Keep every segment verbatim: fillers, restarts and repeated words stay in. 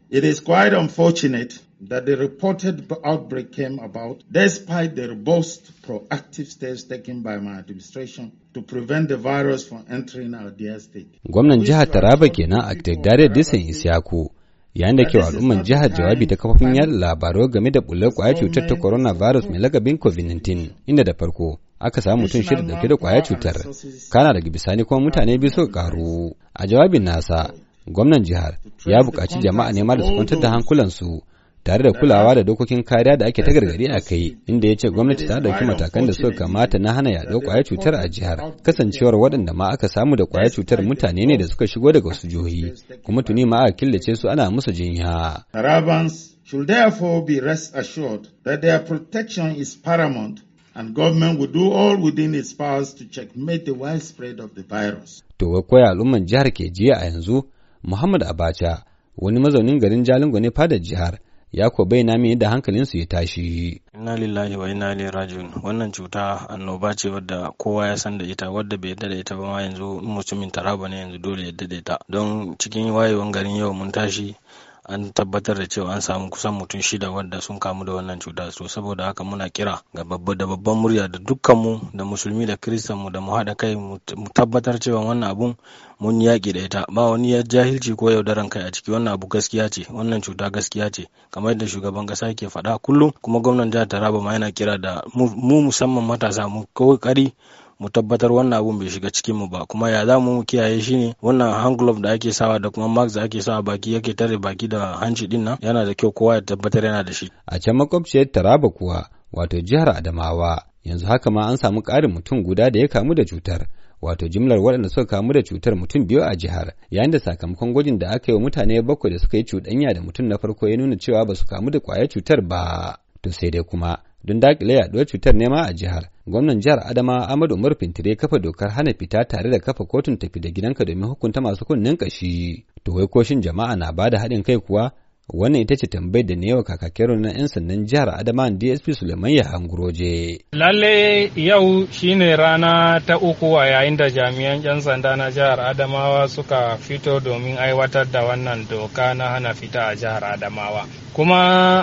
It is quite unfortunate that the reported outbreak came about despite the robust proactive steps taken by my administration to prevent the virus from entering our dear state. Gwamnan jihar Taraba kenan a Tegdare Disan Isiyaku yayin da ke wa al'umman jihar jawabi ta kafofin yada labarai game da bullar kwayar cutar ta coronavirus mai lakabin covid nineteen, inda da farko aka samu mutum shida dauke da kwayar cutar, kana daga bisani kuma mutane biyu suka karu. A jawabin nasa, gwamnan jihar ya buƙaci jama'a nema da su kwantar da hankulansu tare da kulawa da dokokin kariya da ake ta gargadi a kai, inda ya ce gwamnati ta ɗauki matakan da suka kamata na hana yaɗuwar ƙwayar cutar a jihar, kasancewar waɗanda ma aka samu da ƙwayar cutar mutane ne da suka shigo daga wasu jihohi, kuma tuni ma aka killace su ana musu jinya. Tarabans should therefore be rest assured that their protection is paramount and government will do all within its powers to checkmate the widespread of the virus. To wai koya al'umman jihar ke jiya a yanzu? Muhammad Abacha, wani mazaunin garin Jalingo ne fadar jihar, ya ko bayyana min yadda hankalinsu ya tashi. Inna lillahi wa inna ilaihi raji'un. Wannan cuta annoba ce wadda kowa ya san da ita, wadda bai yadda da ita ba ma yanzu mutumin Taraba ne yanzu dole yadda da ita. Don cikin wayewan garin yau mun tashi an tabbatar da cewa an samu kusan mutum shida wadda sun kamu da wannan cuta. So saboda haka muna kira ga babba da babban murya da dukkanmu da musulmi da kiristanmu da mu haɗa kai mu tabbatar cewa wannan abun mun yaƙi da ita, ba wani ya jahilci ko yaudaran kai a ciki. Wannan abu gaskiya ce, wannan cuta gaskiya ce kamar yadda shugaban ƙasa yake faɗa kullum, kuma gwamnan jihar Taraba ma yana kira da mu musamman matasa mu kokari mu tabbatar wannan abun bai shiga cikin mu ba. Kuma ya za mu kiyaye shi ne wannan hand glove da ake sawa da kuma mask da ake sawa baki yake tare baki da hanci din nan, yana da kyau kowa ya tabbatar yana da shi. A can makwabciyar Taraba kuwa, wato jihar Adamawa, yanzu haka ma an samu ƙarin mutum guda da ya kamu da cutar, wato jimlar waɗanda suka kamu da cutar mutum biyu a jihar, yayin da sakamakon gwajin da aka yi wa mutane bakwai da suka yi cuɗanya da mutum na farko ya nuna cewa ba su kamu da ƙwayar cutar ba. To sai dai kuma don dakile yaduwar cutar nema a jihar, gwamnan jihar Adamawa Ahmadu Umar Fintire kafa dokar hana fita tare da kafa kotun tafi da gidanka domin hukunta masu kunnen kashi. To wai koshin jama'a na bada haɗin kai kuwa? Wannan ita ce tambayar da ne wa kakakin na 'yan sandan jihar Adamawa D S P Suleiman Yahanguroje. Lalle yau shine rana ta uku a yayin da jami'an 'yan sanda na jihar Adamawa suka fito domin aiwatar da wannan doka na hana fita a jihar Adamawa. Kuma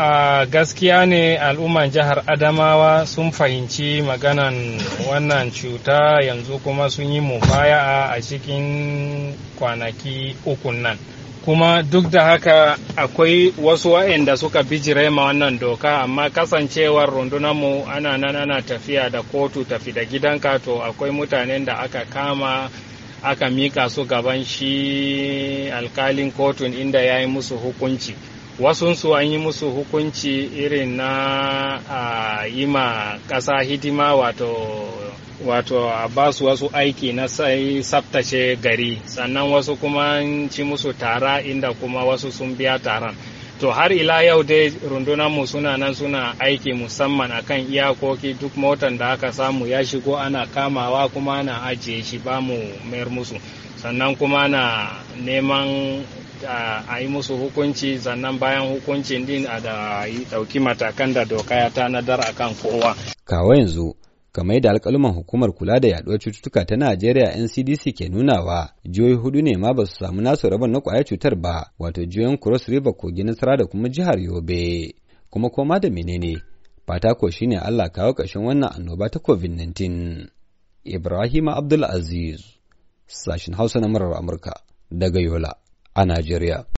a gaskiya ne al'umman jihar Adamawa sun fahimci maganan wannan cuta, yanzu kuma sun yi mubaya'a a cikin kwanaki ukun nan. Kuma duk da haka akwai wasu waɗanda suka bijire ma wannan doka, amma kasancewar rundunarmu ana nan ana tafiya da kotu tafi da gidanka, to akwai mutanen da aka kama aka mika su gaban shi alkalin kotun inda ya yi musu hukunci. Wasunsu an yi musu hukunci irin na a yi ma ƙasa hidima, wato wato a ba su wasu aiki na sai tsaftace gari, sannan wasu kuma ci musu tara inda kuma wasu sun biya taron. To har ila yau dai rundunarmu suna nan suna aiki musamman akan iyakoki, duk motan da aka samu ya shigo ana kamawa kuma ana ajiye shi ba mu mayar musu, sannan kuma na neman a yi musu hukunci, sannan bayan hukuncin din a da ɗauki matakan da doka ya tanadar akan kowa. Kawo yanzu kamar yadda alƙaluman hukumar kula da yaɗuwar cututtuka ta Najeriya N C D C ke nunawa, jihohi hudu ne ma ba su samu nasu rabon na ƙwayar cutar ba, wato jihohin Cross River, Kogi, Nasara da kuma jihar Yobe. Kuma koma da menene, fata ko shine Allah kawo ƙarshen wannan annoba ta covid nineteen. Ibrahim Abdul Aziz, sashin Hausa na murar Amurka daga Yola a Najeriya.